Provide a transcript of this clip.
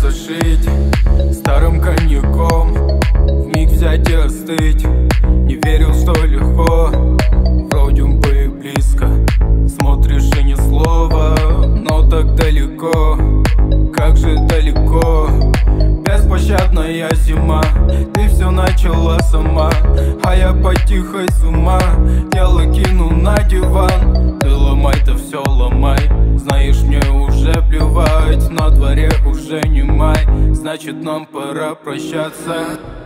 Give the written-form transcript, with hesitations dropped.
зашить старым коньяком, вмиг взять и остыть. Не верил, что легко, вроде бы близко. Смотришь и ни слова, но так далеко. Как же далеко, беспощадная зима. Ты все начала сама, а я потихо с ума. Тело кину на диван, ты ломай-то все ломай. Знаешь, мне уже плевать, на дворе уже не май. Значит, нам пора прощаться.